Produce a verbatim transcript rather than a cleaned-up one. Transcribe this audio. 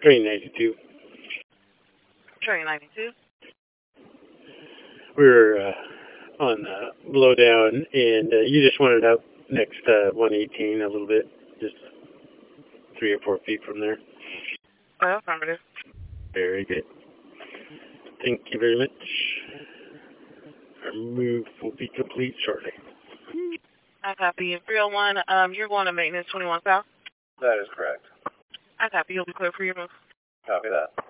Train ninety-two. Train ninety-two. We're uh, on uh, blowdown, and uh, you just wanted out next uh, one eighteen a little bit, just three or four feet from there. Oh, affirmative. Very good. Thank you very much. Our move will be complete shortly. I copy you. three oh one, um, you're going to maintenance twenty-one South? That is correct. I copy. You'll be clear for your move. Copy that.